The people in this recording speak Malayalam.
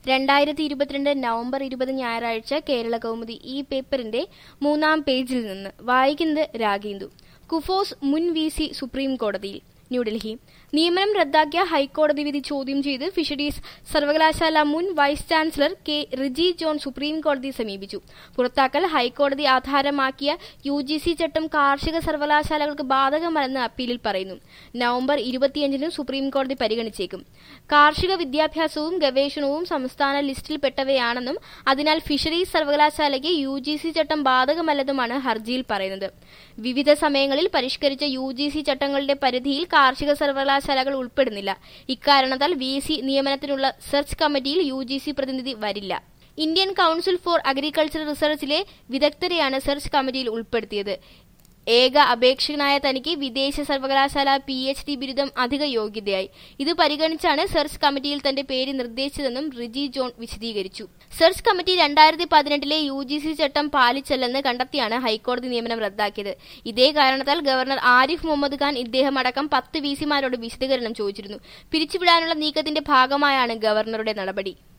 2022 നവംബർ 20 ഞായറാഴ്ച കേരള കൗമുദി ഈ പേപ്പറിന്റെ 3-ാം പേജിൽ നിന്ന് വായിക്കുന്നത് രാഗേന്ദു. കുഫോസ് മുൻ വിസി സുപ്രീം കോടതിയിൽ. ന്യൂഡൽഹി. നിയമനം റദ്ദാക്കിയ ഹൈക്കോടതി വിധി ചോദ്യം ചെയ്ത് ഫിഷറീസ് സർവകലാശാല മുൻ vice chancellor K Riji John supreme കോടതിയെ സമീപിച്ചു. പുറത്താക്കൽ ഹൈക്കോടതി ആധാരമാക്കിയ UGC ചട്ടം കാർഷിക സർവകലാശാലകൾക്ക് ബാധകമല്ലെന്ന് അപ്പീലിൽ പറയുന്നു. നവംബർ 25-ന് സുപ്രീം കോടതി പരിഗണിച്ചേക്കും. കാർഷിക വിദ്യാഭ്യാസവും ഗവേഷണവും സംസ്ഥാന ലിസ്റ്റിൽപ്പെട്ടവയാണെന്നും അതിനാൽ ഫിഷറീസ് സർവകലാശാലയ്ക്ക് UGC ചട്ടം ബാധകമല്ലെന്നുമാണ് ഹർജിയിൽ പറയുന്നത്. വിവിധ സമയങ്ങളിൽ പരിഷ്കരിച്ച UGC ചട്ടങ്ങളുടെ പരിധിയിൽ കാർഷിക സർവകലാശാലകൾ ഉൾപ്പെടുന്നില്ല. ഇക്കാരണത്താൽ VC നിയമനത്തിനുള്ള സെർച്ച് കമ്മിറ്റിയിൽ UGC പ്രതിനിധി വരില്ല. ഇന്ത്യൻ കൌൺസിൽ ഫോർ അഗ്രികൾച്ചറൽ റിസർച്ചിലെ വിദഗ്ധരെയാണ് സെർച്ച് കമ്മിറ്റിയിൽ ഉൾപ്പെടുത്തിയത്. ഏക അപേക്ഷകനായ തനിക്ക് വിദേശ സർവകലാശാല PhD ബിരുദം അധിക യോഗ്യതയായി. ഇത് പരിഗണിച്ചാണ് സെർച്ച് കമ്മിറ്റിയിൽ തന്റെ പേര് നിർദ്ദേശിച്ചതെന്നും റിജി ജോൺ വിശദീകരിച്ചു. സെർച്ച് കമ്മിറ്റി 2018-ലെ UGC ചട്ടം പാലിച്ചല്ലെന്ന് കണ്ടെത്തിയാണ് ഹൈക്കോടതി നിയമനം റദ്ദാക്കിയത്. ഇതേ കാരണത്താൽ ഗവർണർ ആരിഫ് മുഹമ്മദ് ഖാൻ ഇദ്ദേഹം അടക്കം 10 VC മാരോട് വിശദീകരണം ചോദിച്ചിരുന്നു. പിരിച്ചുവിടാനുള്ള നീക്കത്തിന്റെ ഭാഗമായാണ് ഗവർണറുടെ നടപടി.